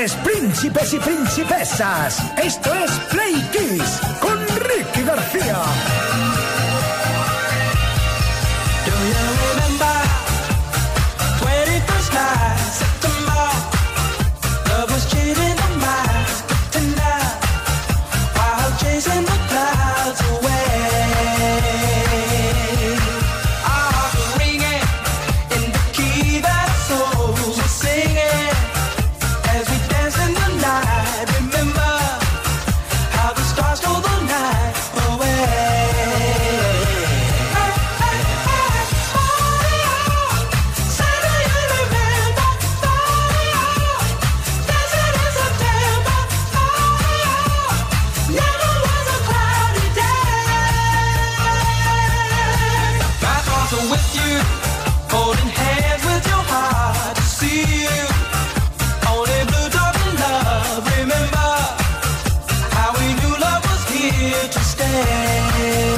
Señores, príncipes y princesas, esto es Play Kiss con Ricky García. Do you remember 21st night, September? Love was cheating the minds tonight, while chasing the clouds away. Our hearts were ringing in the key that souls were singing as we danced in the night. Remember how the stars stole the night away. With you, holding hands with your heart to see you. Only blue dot in love. Remember how we knew love was here to stay.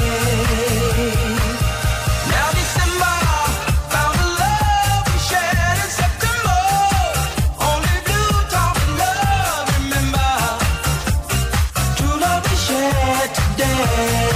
Now December found the love we shared in September. Only blue dot in love. Remember true love we shared today.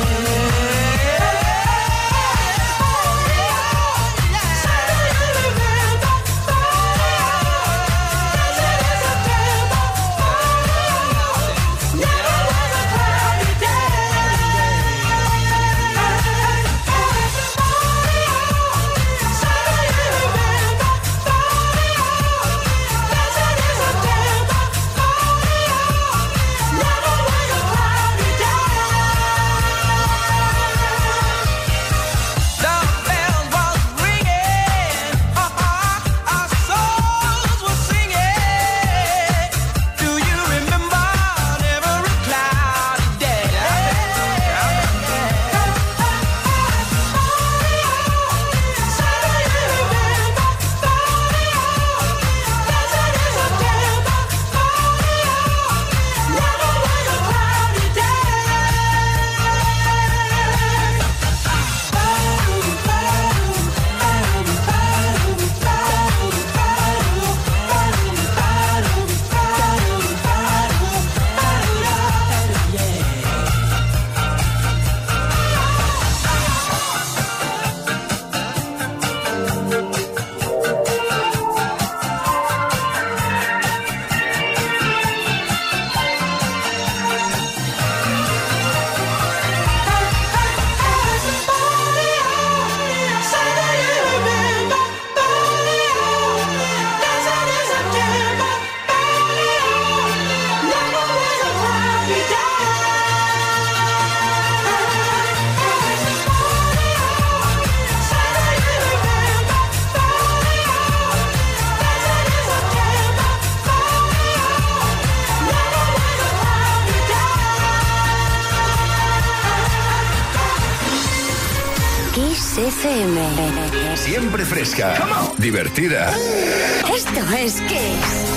Siempre fresca, divertida. Esto es Kiss.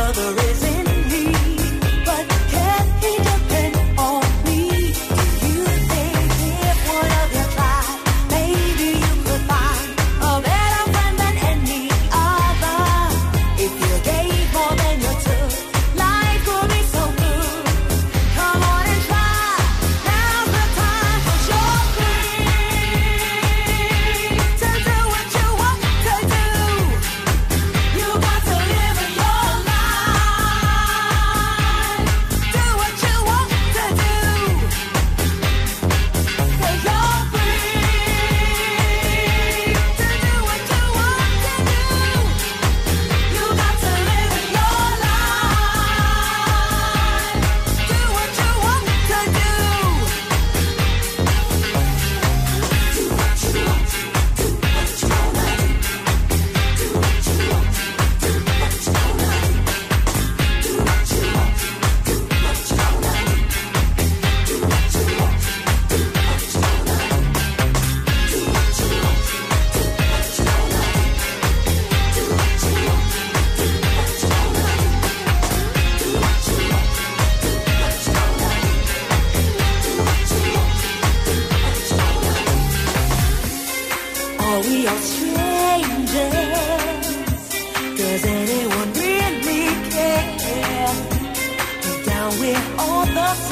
You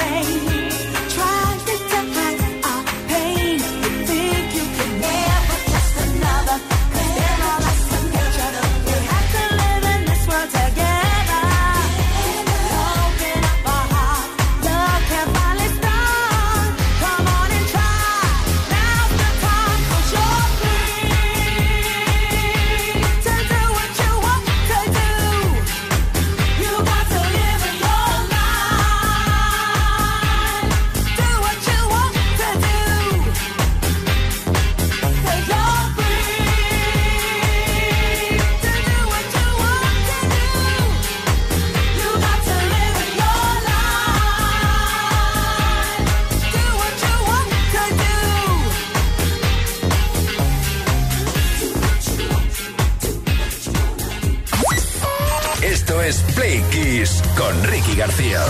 Play Kiss con Ricky García.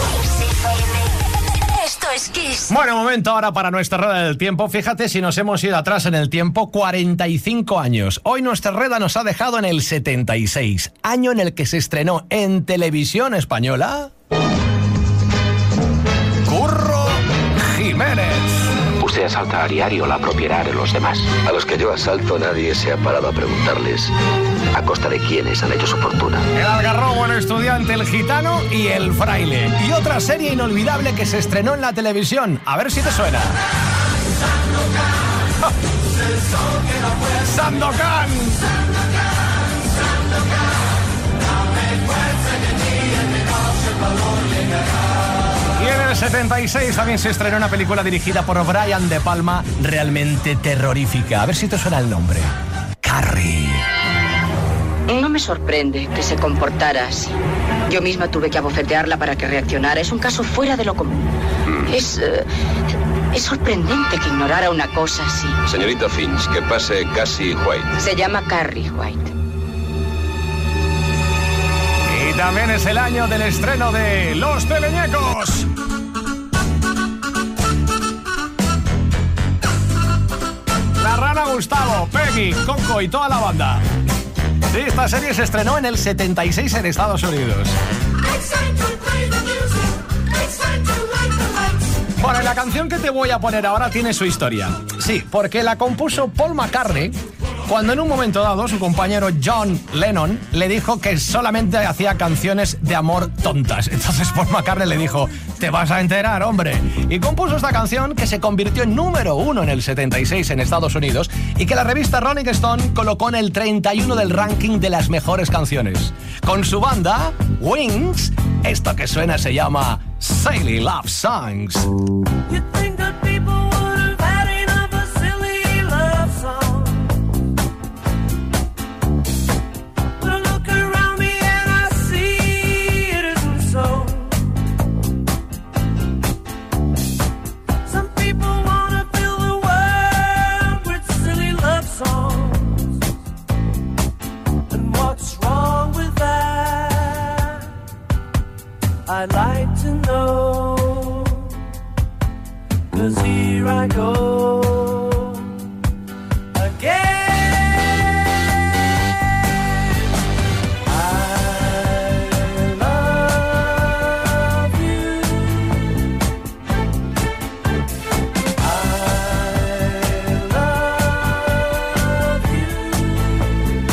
Esto es Kiss. Bueno, momento ahora para nuestra rueda del tiempo. Fíjate si nos hemos ido atrás en el tiempo, 45 años. Hoy nuestra rueda nos ha dejado en el 76, año en el que se estrenó en televisión española Curro Jiménez. Usted asalta a diario la propiedad de los demás. A los que yo asalto nadie se ha parado a preguntarles a costa de quiénes han hecho su fortuna. El algarrobo, el estudiante, el gitano y el fraile. Y otra serie inolvidable que se estrenó en la televisión. A ver si te suena. ¡Sandokan! Y en el 76 también se estrenó una película dirigida por Brian De Palma, realmente terrorífica. A ver si te suena el nombre. Carrie. No me sorprende que se comportara así. Yo misma tuve que abofetearla para que reaccionara. Es un caso fuera de lo común. Es sorprendente que ignorara una cosa así. Señorita Finch, que pase Cassie White. Se llama Carrie White. Y también es el año del estreno de Los Teleñecos. La Rana Gustavo, Peggy, Coco y toda la banda. Sí, esta serie se estrenó en el 76 en Estados Unidos. Bueno, y la canción que te voy a poner ahora tiene su historia. Sí, porque la compuso Paul McCartney cuando en un momento dado su compañero John Lennon le dijo que solamente hacía canciones de amor tontas. Entonces Paul McCartney le dijo, te vas a enterar, hombre. Y compuso esta canción que se convirtió en número 1 en el 76 en Estados Unidos y que la revista Rolling Stone colocó en el 31 del ranking de las mejores canciones. Con su banda, Wings, esto que suena se llama Silly Love Songs. I'd like to know, 'cause here I go again. I love you. I love you.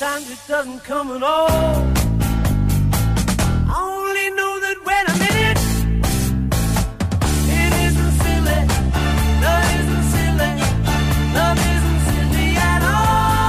sometimes it doesn't come at all. I only know that when I'm in it, it isn't silly. Love isn't silly. Love isn't silly at all.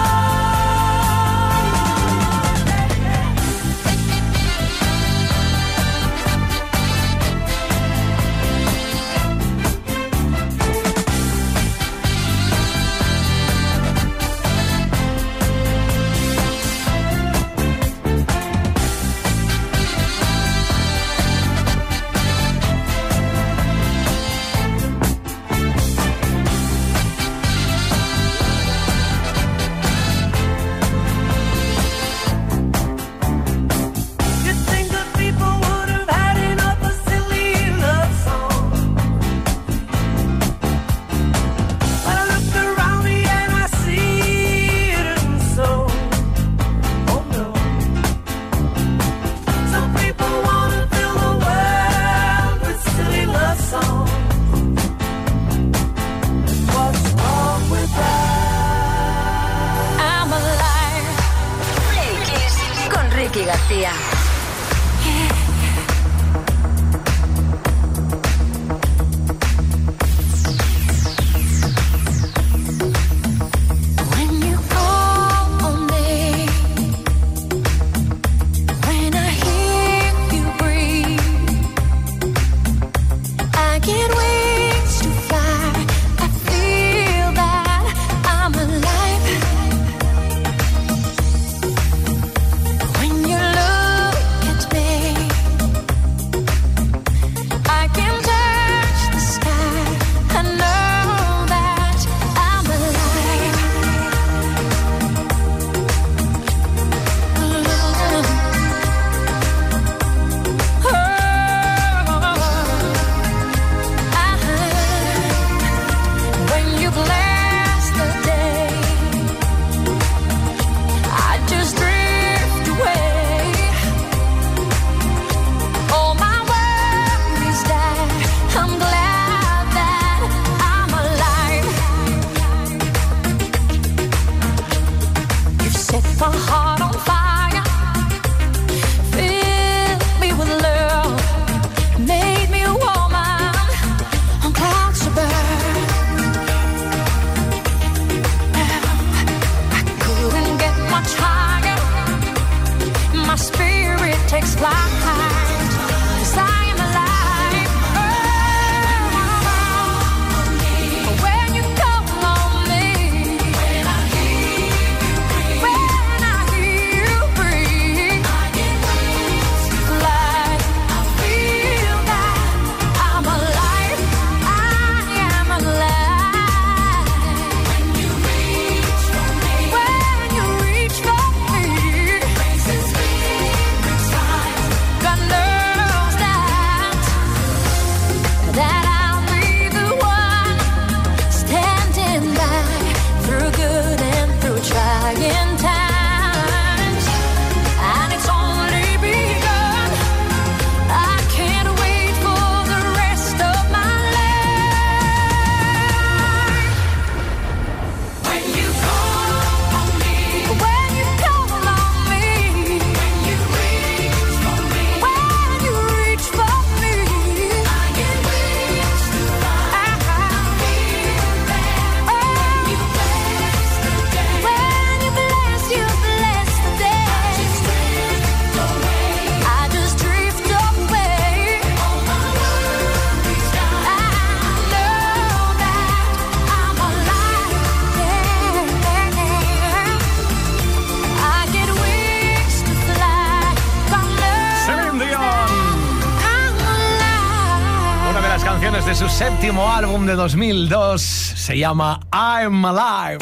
García. De su séptimo álbum de 2002 se llama I'm Alive.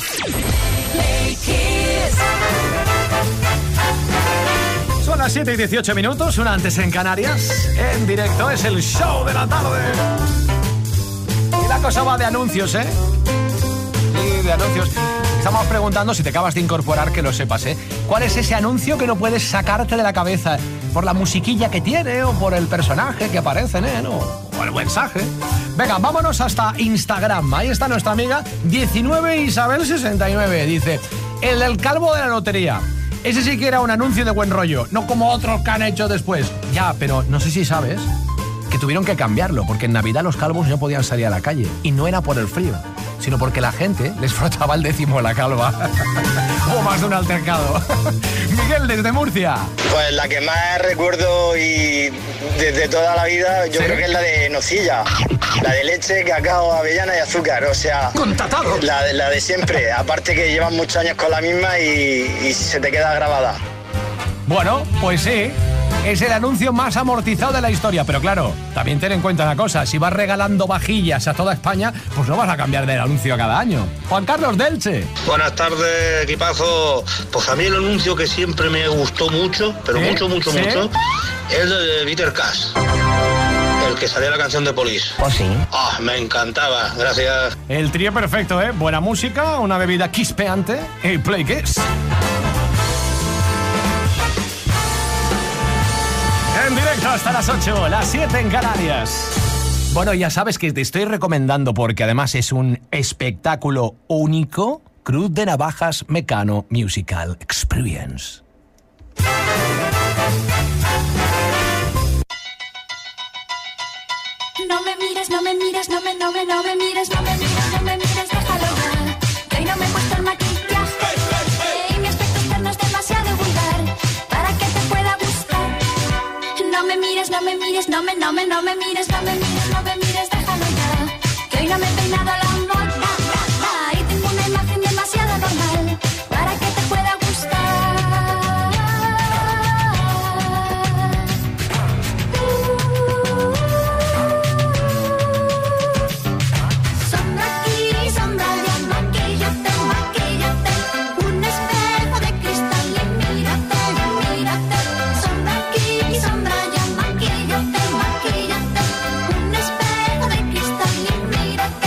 Son las 7:18, una antes en Canarias. En directo es el show de la tarde. Y la cosa va de anuncios, ¿eh? Y de anuncios. Estamos preguntando, si te acabas de incorporar, que lo sepas, ¿eh? ¿Cuál es ese anuncio que no puedes sacarte de la cabeza? ¿Por la musiquilla que tiene o por el personaje que aparece, ¿eh? O el mensaje. Venga, vámonos hasta Instagram. Ahí está nuestra amiga 19Isabel69. Dice: el del calvo de la lotería. Ese sí que era un anuncio de buen rollo, no como otros que han hecho después. Ya, pero no sé si sabes que tuvieron que cambiarlo, porque en Navidad los calvos no podían salir a la calle. Y no era por el frío, sino porque la gente les frotaba el décimo a la calva. Hubo más de un altercado. Miguel, desde Murcia. Pues la que más recuerdo y desde toda la vida, yo creo que es la de nocilla. La de leche, cacao, avellana y azúcar, o sea... ¡Contatado! La de siempre, aparte que llevan muchos años con la misma y se te queda grabada. Bueno, pues sí. Es el anuncio más amortizado de la historia, pero claro, también ten en cuenta una cosa, si vas regalando vajillas a toda España, pues no vas a cambiar de anuncio cada año. Juan Carlos de Elche. Buenas tardes, equipazo. Pues a mí el anuncio que siempre me gustó mucho, pero mucho, es el de Bitter Cash, el que salía la canción de Police. Pues sí. Me encantaba, gracias. El trío perfecto, ¿eh? Buena música, una bebida quispeante y Play Kiss. En directo hasta las 8, las 7 en Canarias. Bueno, ya sabes que te estoy recomendando, porque además es un espectáculo único, Cruz de Navajas Mecano Musical Experience. No me mires, no me mires, no me mires, no me mires, déjalo ya. Que hoy no me he puesto el maquillaje y mi aspecto externo es demasiado vulgar para que te pueda gustar. No me mires, no me mires, no me mires, déjalo ya. Que hoy no me he peinado a la moda y tengo una imagen demasiado normal para que te pueda gustar. Sombra aquí, sombra allá, maquíllate, un espejo de cristal y mírate. Sombra aquí, sombra allá, maquíllate, un espejo de cristal y mírate.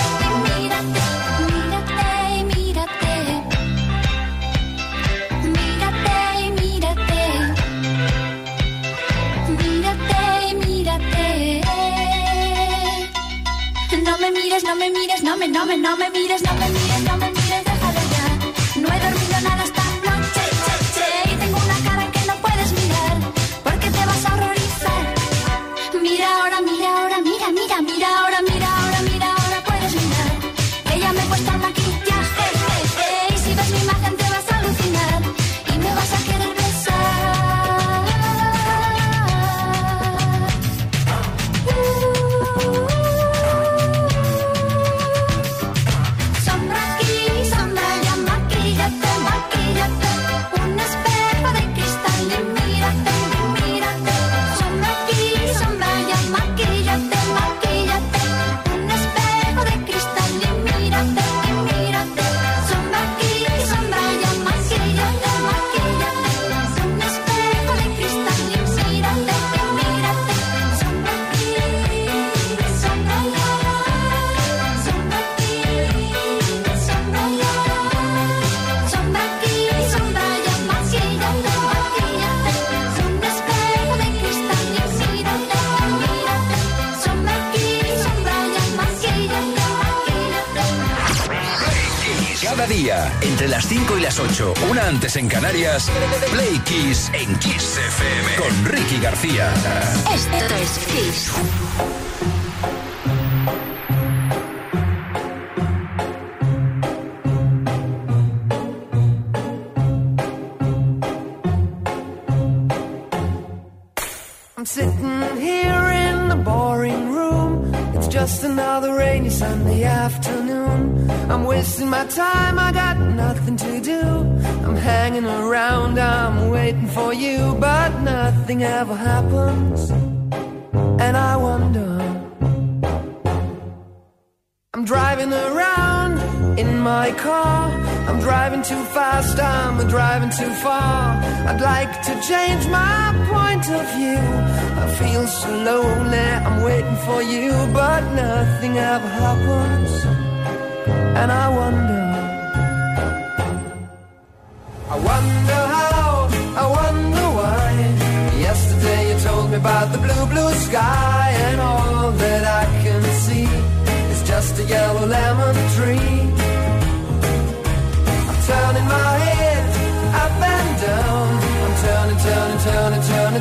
No me mires, no me mires, déjalo ya. No he dormido nada esta noche y tengo una cara que no puedes mirar porque te vas a horrorizar. Mira ahora, puedes mirar que ya me he puesto el maquillaje y si ves mi imagen te vas a alucinar y me vas a querer besar. Sombra aquí, sombra allá, maquíllate, un espejo de cristal y mírate. Sombra aquí, sombra allá, maquíllate, un espejo de cristal y mírate. Sombra aquí, sombra allá, maquíllate, un espejo de cristal y mírate. Sombra aquí, sombra allá, sombra aquí, sombra allá, maquíllate, un espejo de cristal y mírate. Sombra aquí, sombra allá, maquíllate. Cada día, entre las 5 y las 8, una antes en Canarias, Play Kiss en Kiss FM con Ricky García. Esto es Kiss. I'm sitting here in the boring room. It's just another rainy Sunday afternoon. I'm wasting my time, I got nothing to do. I'm hanging around, I'm waiting for you, but nothing ever happens. And I wonder, I'm driving around in my car. I'm driving too fast, I'm driving too far. I'd like to change my point of view. I feel so lonely, I'm waiting for you, but nothing ever happens. And I wonder how, I wonder why. Yesterday you told me about the blue, blue sky, and all that I can see is just a yellow lemon tree. I'm turning my head up and down,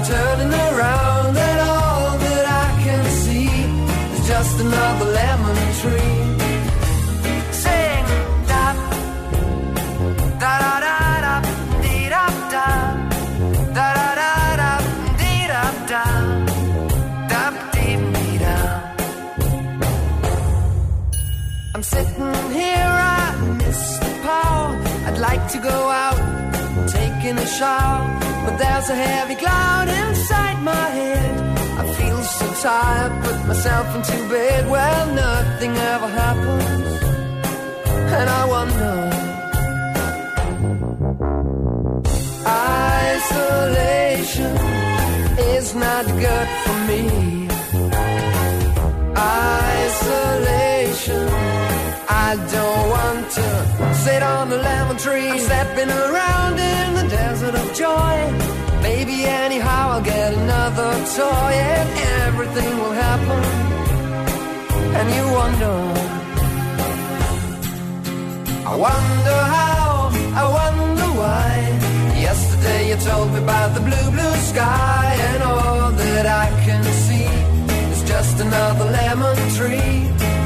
turning, turning around, and all that I can see is just another lemon tree. Sing da da da da da dee da da da da da da dee da da da dee dee da. I'm sitting here, I miss the power. I'd like to go out, taking a shower, but there's a heavy cloud inside my head. I feel so tired, put myself into bed. Well, nothing ever happens, and I wonder. Isolation is not good for me. Isolation, I don't want to sit on the lemon tree. I'm stepping around in the desert of joy. Maybe anyhow I'll get another toy, and everything will happen. And you wonder, I wonder how, I wonder why. Yesterday you told me about the blue, blue sky, and all that I can see is just another lemon tree.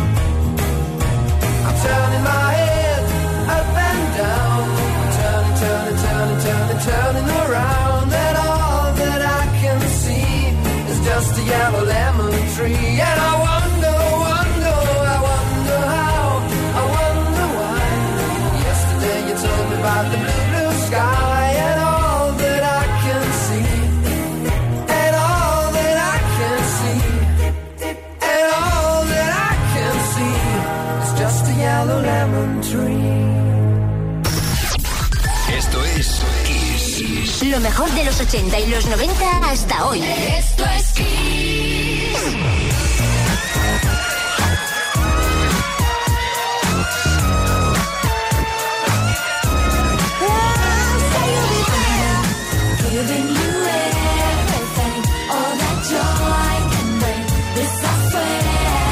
I'm turning my head up and down, I'm turning, turning, turning, turning, turning around, and all that I can see is just a yellow lemon tree. And I wonder, wonder, I wonder how, I wonder why. Yesterday you told me about the blue, blue sky, and all that I can see, and all that I can see, and all that I can see is just a yellow lemon tree. Esto es Kiss. Lo mejor de los 80 y los 90 hasta hoy. Esto es Kiss. Giving you everything, all that joy can bring. This I swear.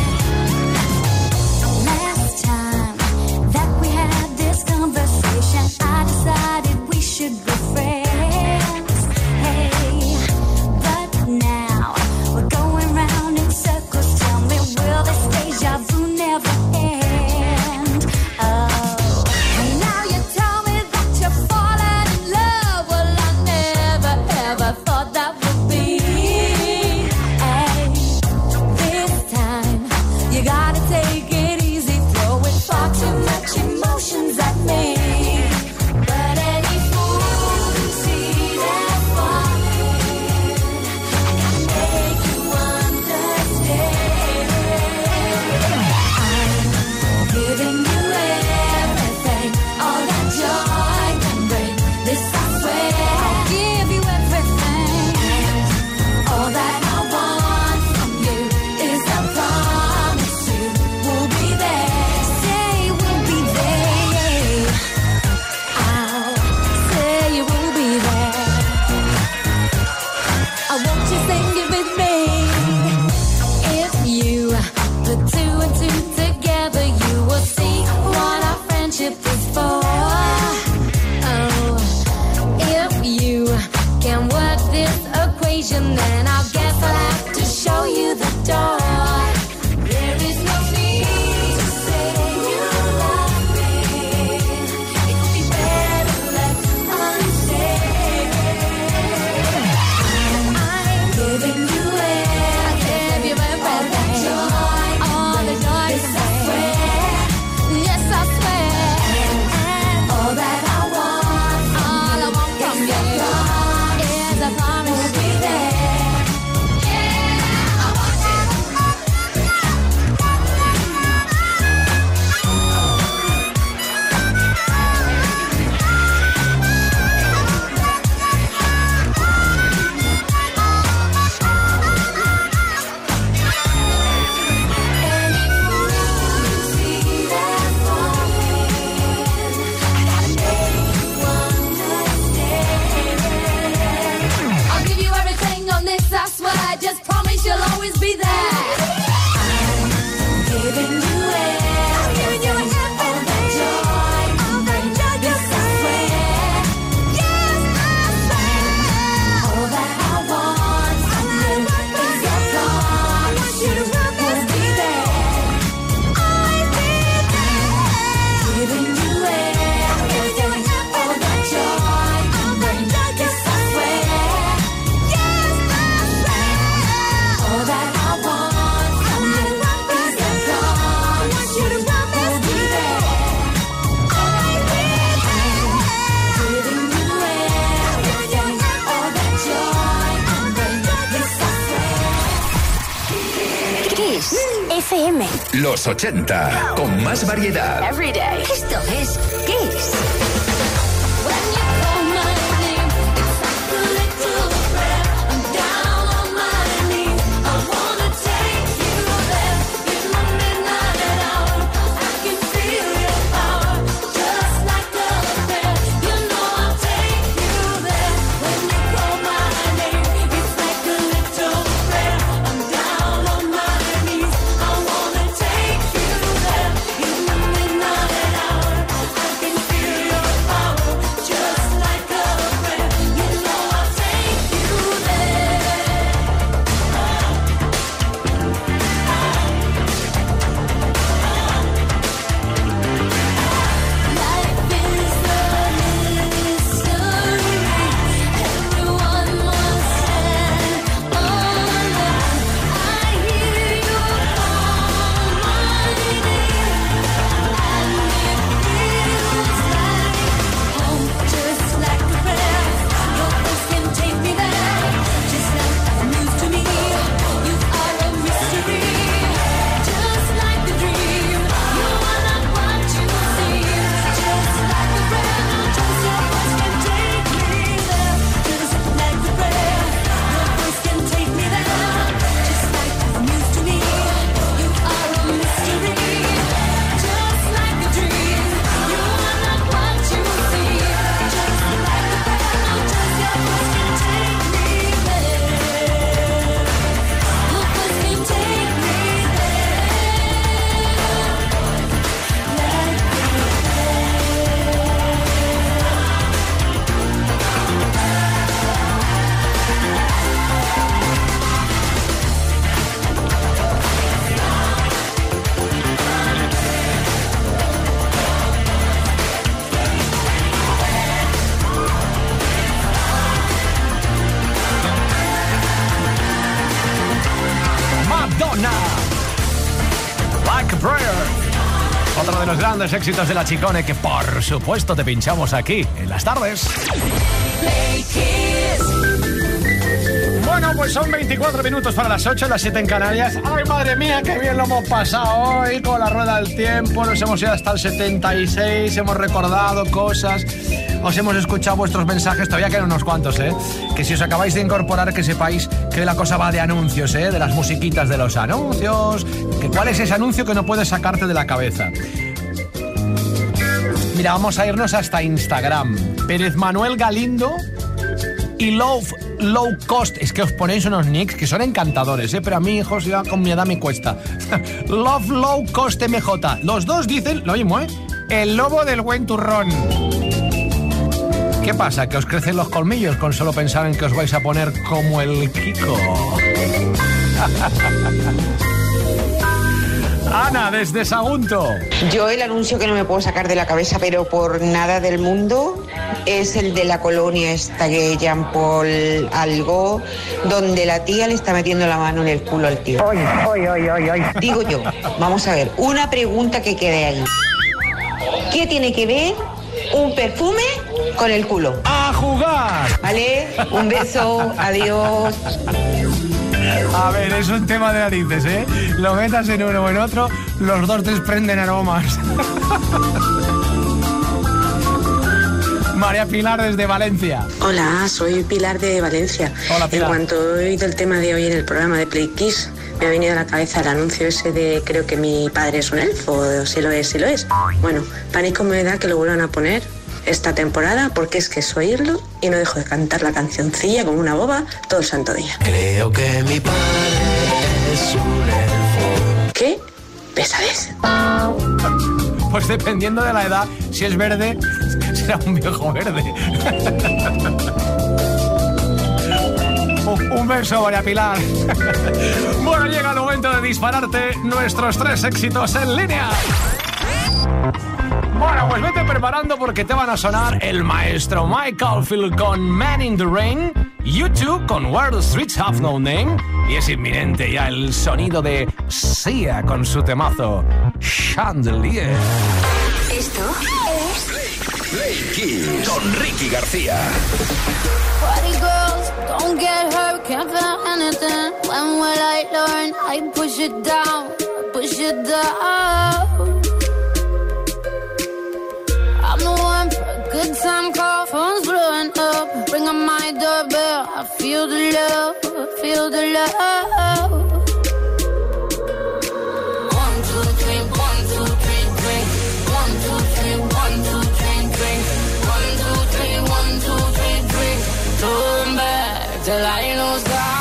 Last time that we had this conversation, I decided we should be friends. Hey, but now we're going round in circles. Tell me, will this deja vu never end? Oh, and now you tell me that you're falling in love. Well, I never ever thought that would be. Hey, this time you gotta take it easy, throwing far too much emotions at me. But any fool who sees that falling, I gotta make you understand. I'm giving you everything, all that joy can bring. This I swear, I'll give you everything. All that I want from you is a promise you will be there. Say we'll be there. I'll say you will be there. I want you sing it with me. If you put two and two together, you will see what our friendship is for. Oh, if you can work this equation, then I guess I'll have to show you the door. There is no need to say you love me. It would be better left unsaid. I'm giving you everything, all that joy, all the joy. Yes, I swear, yes, I swear. And all that I want, all I want from you is a promise to be there. FM. Los 80, con más variedad. Every day. Esto es Kiss. Otro de los grandes éxitos de la Chicone que por supuesto te pinchamos aquí en las tardes. Bueno, pues son 24 minutos para las 8, las 7 en Canarias. ¡Ay, madre mía, qué bien lo hemos pasado hoy con la rueda del tiempo! Nos hemos ido hasta el 76, hemos recordado cosas, os hemos escuchado vuestros mensajes, todavía quedan unos cuantos, que si os acabáis de incorporar, que sepáis que la cosa va de anuncios, de las musiquitas de los anuncios, que cuál es ese anuncio que no puedes sacarte de la cabeza. Mira, vamos a irnos hasta Instagram. Pérez Manuel Galindo y Love Low Cost. Es que os ponéis unos nicks que son encantadores, pero a mí, hijos, ya con mi edad me cuesta. Love Low Cost MJ. Los dos dicen lo mismo, el lobo del buen turrón. ¿Qué pasa? ¿Que os crecen los colmillos con solo pensar en que os vais a poner como el Kiko? Ana, desde Sagunto. Yo el anuncio que no me puedo sacar de la cabeza, pero por nada del mundo, es el de la colonia esta que Jean Paul algo, donde la tía le está metiendo la mano en el culo al tío. Oy. Digo yo, vamos a ver, una pregunta que quede ahí. ¿Qué tiene que ver un perfume con el culo? ¡A jugar! ¿Vale? Un beso, adiós. A ver, es un tema de narices, Lo metas en uno o en otro, los dos desprenden aromas. María Pilar desde Valencia. Hola, soy Pilar de Valencia. Hola, Pilar. En cuanto he oído el tema de hoy en el programa de Play Kiss, me ha venido a la cabeza el anuncio ese de creo que mi padre es un elfo, o si lo es. Bueno, pánico me da que lo vuelvan a poner esta temporada, porque es que es oírlo y no dejo de cantar la cancioncilla como una boba todo el santo día. Creo que mi padre es un elfo. ¿Qué? ¿Pesadez? Pues dependiendo de la edad, si es verde, será un viejo verde. Un beso, María Pilar. Bueno, llega el momento de dispararte nuestros 3 éxitos en línea. Bueno, pues vete preparando porque te van a sonar el maestro Michael Field con Man in the Rain, U2 con Where the Streets Have No Name, y es inminente ya el sonido de Sia con su temazo Chandelier. Esto es Play Kiss con Ricky García. Party girls, don't get hurt, can't feel anything. When will I learn? I push it down. push you down. I'm the one for a good time call, phone's blowing up. Ring on my doorbell, I feel the love, feel the love. 1, 2, 3, 1, 2, 3, drink. 1, 2, 3, 1, 2, 3, drink. 1, 2, 3, 1, 2, 3, drink. Turn back till I lose God.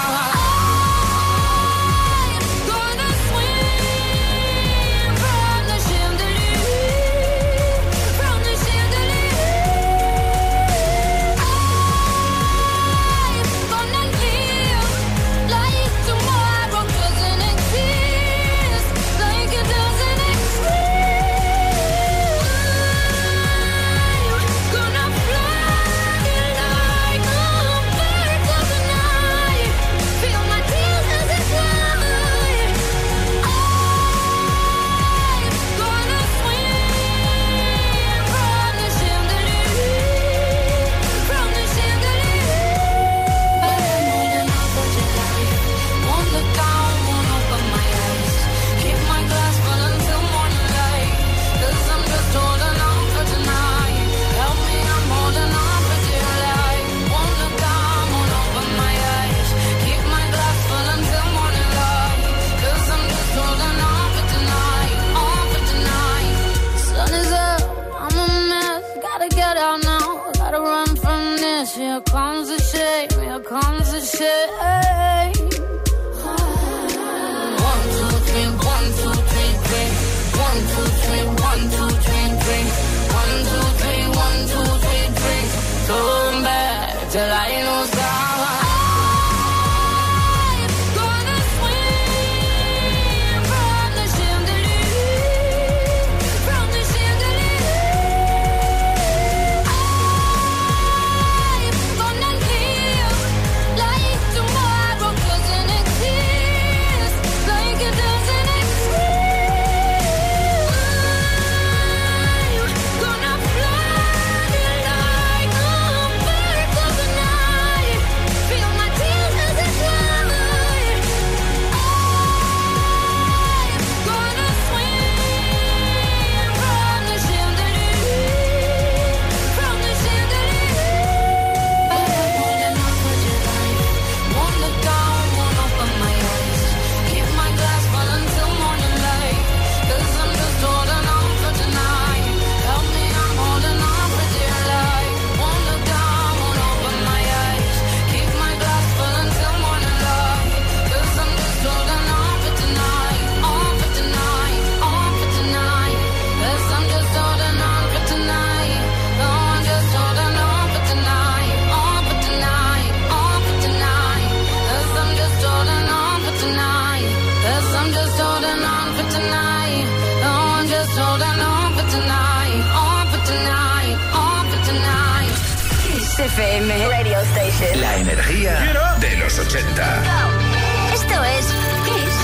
Here comes the shame, here comes the shame. 1, 2, 3, 1, 2, 3, drink. 1, 2, 3, 1, 2, 3, drink. 1, 2, 3, 1, 2, 3, drink. Turn back till I lose God. FM Radio Station. La energía de los 80. Esto es Kiss.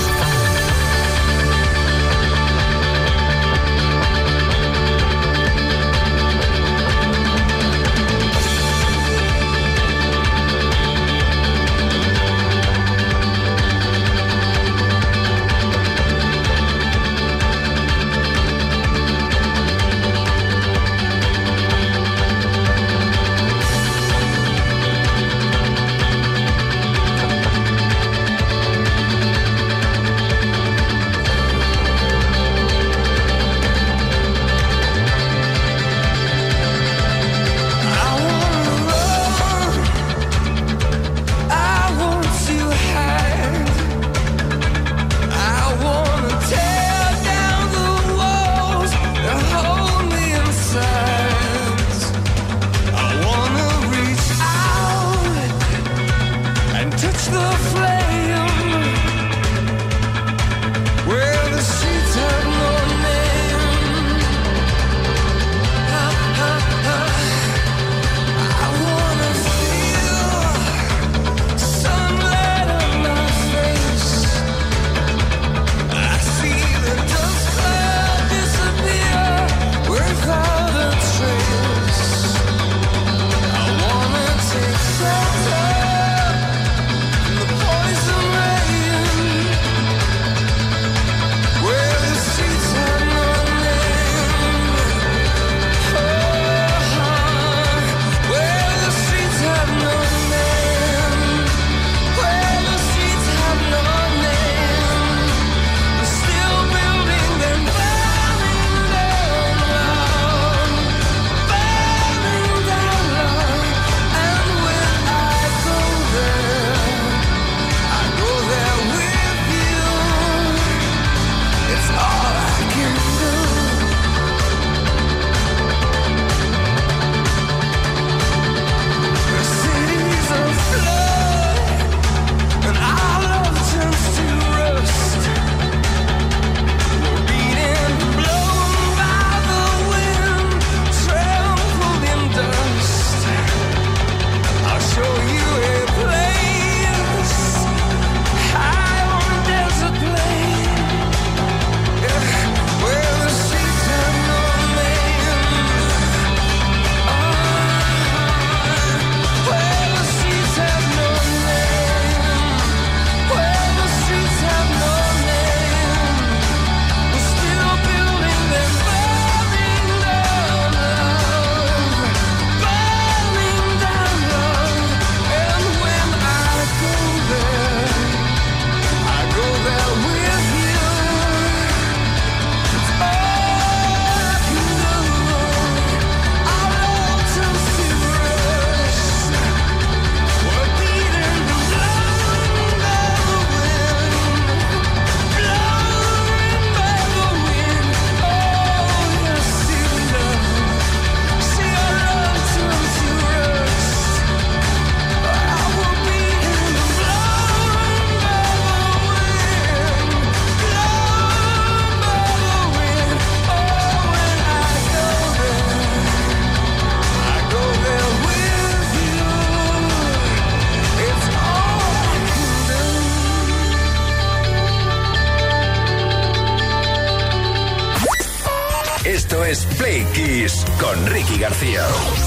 Play Kiss con Ricky García.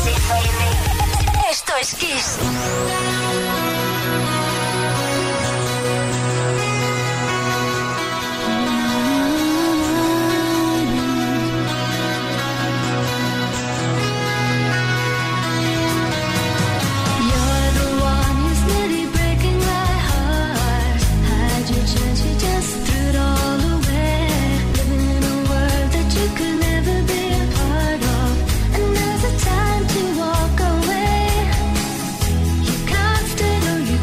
Esto es Kiss. Time to walk away. You can't stay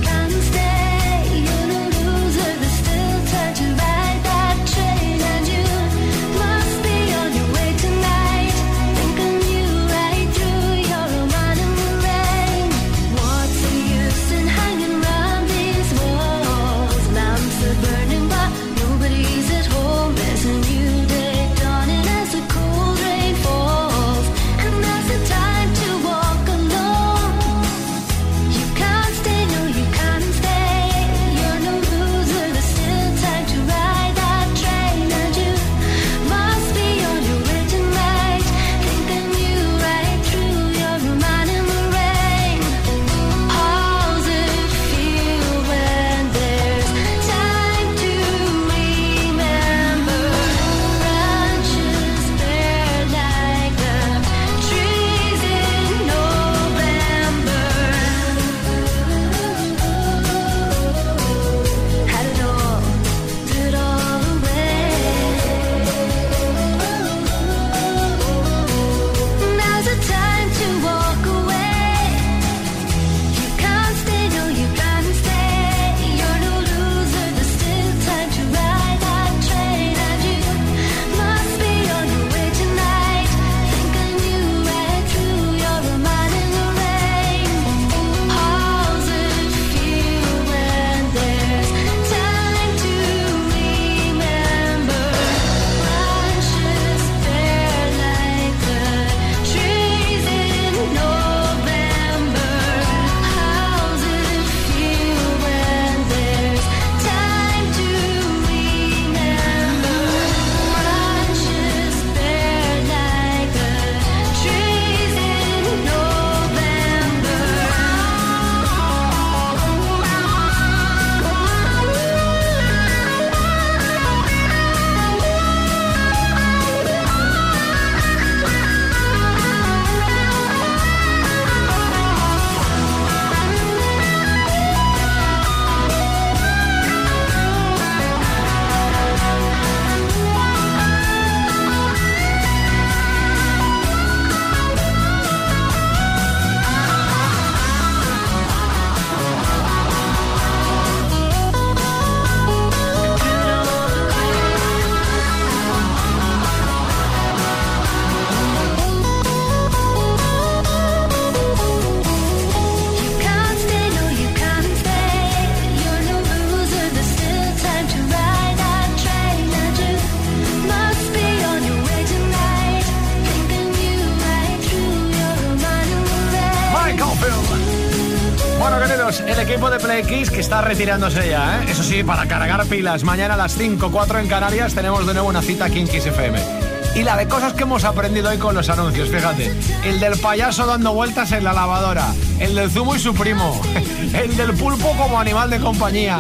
Bueno, queridos, el equipo de Play Kiss que está retirándose ya, ¿eh? Eso sí, para cargar pilas. Mañana a las 5:04 en Canarias tenemos de nuevo una cita aquí en Kiss FM. Y la de cosas que hemos aprendido hoy con los anuncios, fíjate. El del payaso dando vueltas en la lavadora. El del zumo y su primo. El del pulpo como animal de compañía.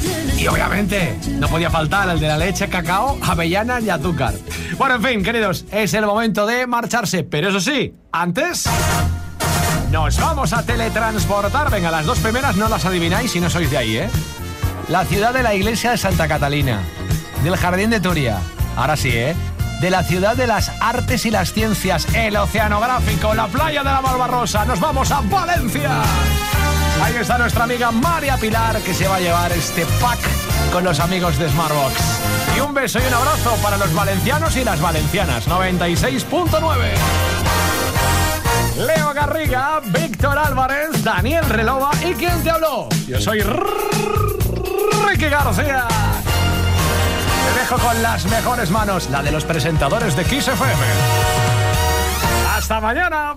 Y obviamente no podía faltar el de la leche, cacao, avellana y azúcar. Bueno, en fin, queridos, es el momento de marcharse. Pero eso sí, antes nos vamos a teletransportar. Venga, las dos primeras no las adivináis si no sois de ahí, ¿eh? La ciudad de la iglesia de Santa Catalina, del jardín de Turia, ahora sí, ¿eh? De la ciudad de las artes y las ciencias, el oceanográfico, la playa de la Barbarosa. Nos vamos a Valencia. Ahí está nuestra amiga María Pilar, que se va a llevar este pack con los amigos de Smartbox. Y un beso y un abrazo para los valencianos y las valencianas. 96.9. Leo Garriga, Víctor Álvarez, Daniel Relova y ¿quién te habló? Yo soy Ricky García. Te dejo con las mejores manos, la de los presentadores de Kiss FM. ¡Hasta mañana!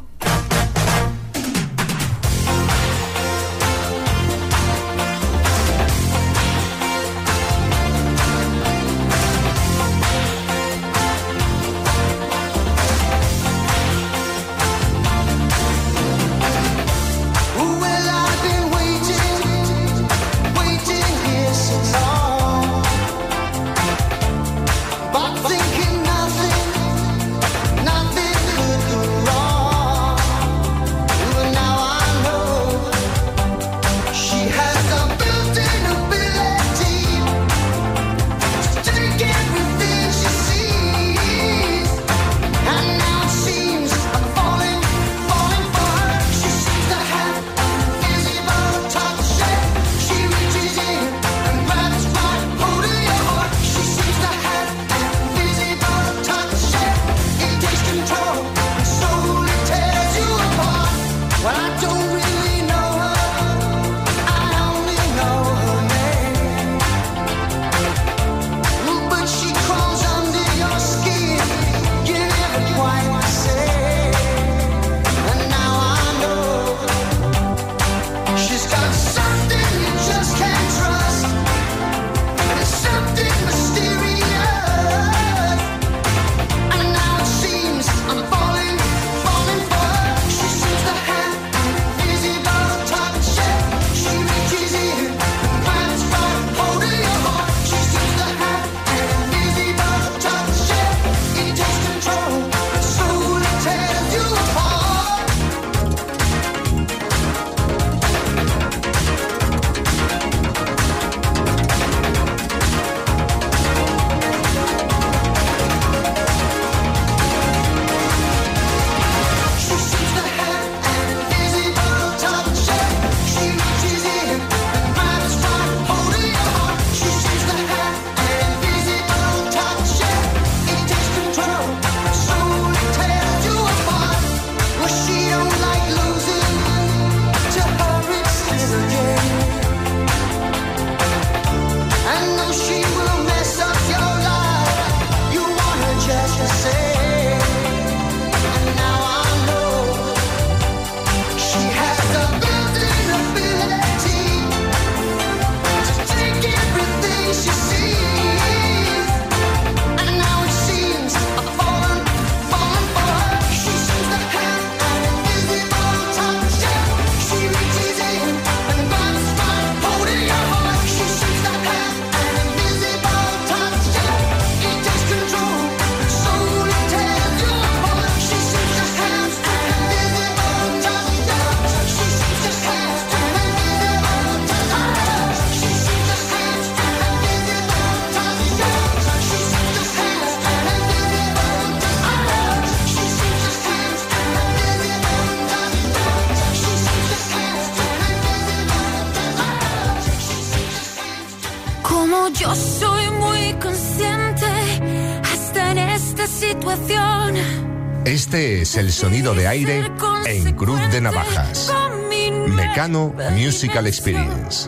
No, yo soy muy consciente hasta en esta situación. Este es el sonido de aire en Cruz de Navajas. Mecano Musical Experience.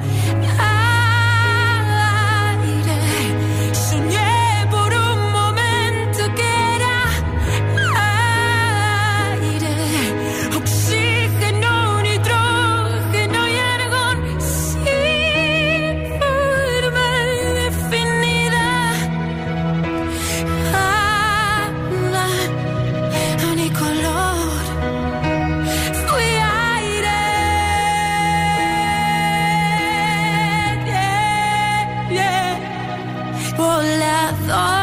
Soñé por un momento que era aire, oxígeno, nitrógeno y argón, sin forma definida. Ni color, fui aire, volador.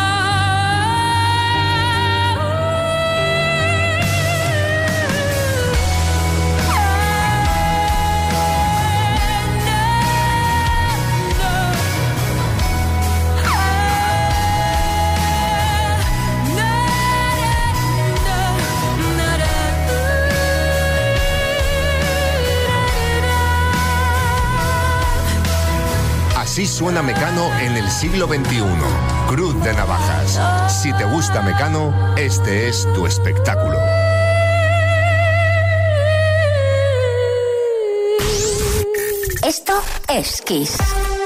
Así suena Mecano en el siglo XXI. Cruz de Navajas. Si te gusta Mecano, este es tu espectáculo. Esto es Kiss.